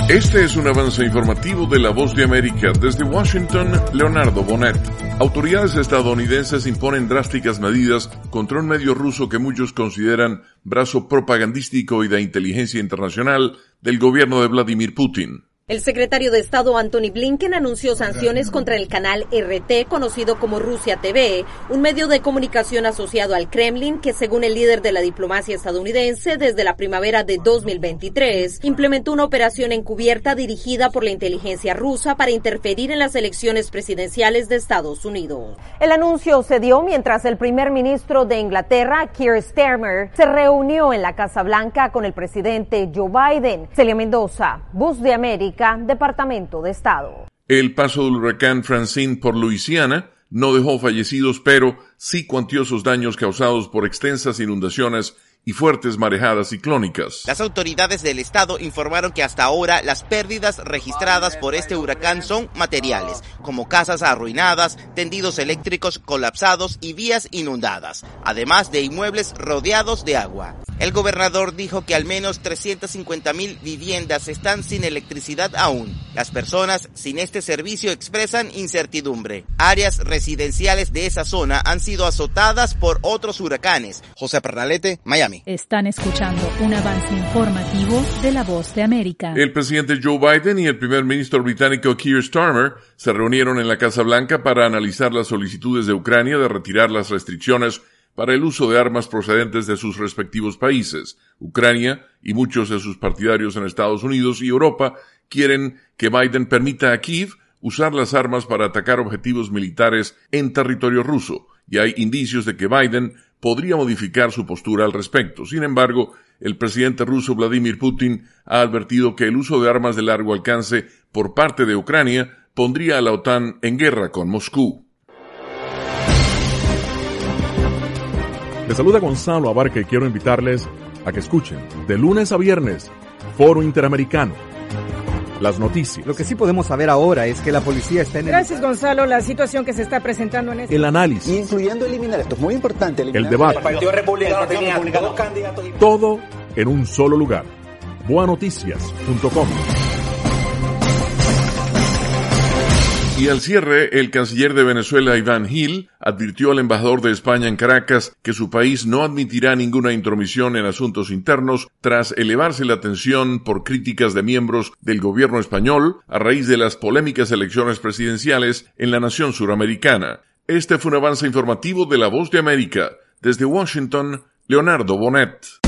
Este es un avance informativo de La Voz de América. Desde Washington, Leonardo Bonet. Autoridades estadounidenses imponen drásticas medidas contra un medio ruso que muchos consideran brazo propagandístico y de inteligencia internacional del gobierno de Vladimir Putin. El secretario de Estado Antony Blinken anunció sanciones contra el canal RT, conocido como Rusia TV, un medio de comunicación asociado al Kremlin que, según el líder de la diplomacia estadounidense, desde la primavera de 2023, implementó una operación encubierta dirigida por la inteligencia rusa para interferir en las elecciones presidenciales de Estados Unidos. El anuncio se dio mientras el primer ministro de Inglaterra, Keir Starmer, se reunió en la Casa Blanca con el presidente Joe Biden. Celia Mendoza, Voz de América, Departamento de Estado. El paso del huracán Francine por Luisiana no dejó fallecidos, pero sí cuantiosos daños causados por extensas inundaciones y fuertes marejadas ciclónicas. Las autoridades del estado informaron que hasta ahora las pérdidas registradas por este huracán son materiales, como casas arruinadas, tendidos eléctricos colapsados y vías inundadas, además de inmuebles rodeados de agua. El gobernador dijo que al menos 350,000 viviendas están sin electricidad aún. Las personas sin este servicio expresan incertidumbre. Áreas residenciales de esa zona han sido azotadas por otros huracanes. José Pernalete, Miami. Están escuchando un avance informativo de La Voz de América. El presidente Joe Biden y el primer ministro británico Keir Starmer se reunieron en la Casa Blanca para analizar las solicitudes de Ucrania de retirar las restricciones para el uso de armas procedentes de sus respectivos países. Ucrania y muchos de sus partidarios en Estados Unidos y Europa quieren que Biden permita a Kiev usar las armas para atacar objetivos militares en territorio ruso, y hay indicios de que Biden podría modificar su postura al respecto. Sin embargo, el presidente ruso Vladimir Putin ha advertido que el uso de armas de largo alcance por parte de Ucrania pondría a la OTAN en guerra con Moscú. Les saluda Gonzalo Abarca y quiero invitarles a que escuchen de lunes a viernes Foro Interamericano. Las noticias. Lo que sí podemos saber ahora es que la policía está en Gracias, Gonzalo. La situación que se está presentando en este... El análisis. Incluyendo eliminar, esto es muy importante. El debate. El Partido Republicano tenía dos candidatos. Todo en un solo lugar. Boanoticias.com. Y al cierre, el canciller de Venezuela, Iván Gil, advirtió al embajador de España en Caracas que su país no admitirá ninguna intromisión en asuntos internos tras elevarse la tensión por críticas de miembros del gobierno español a raíz de las polémicas elecciones presidenciales en la nación suramericana. Este fue un avance informativo de La Voz de América. Desde Washington, Leonardo Bonet.